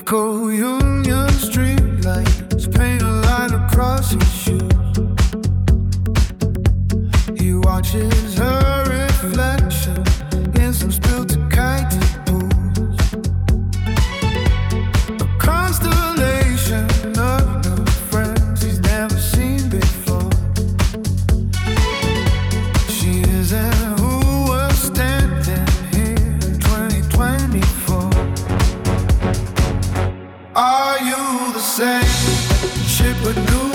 Eco Union street lights paint a line across his shoes. He watches her reflection in some spilled Takiti pools. A constellation of new friends he's never seen before. She isn't who was standing here in 2024. Are you the same? Ship a new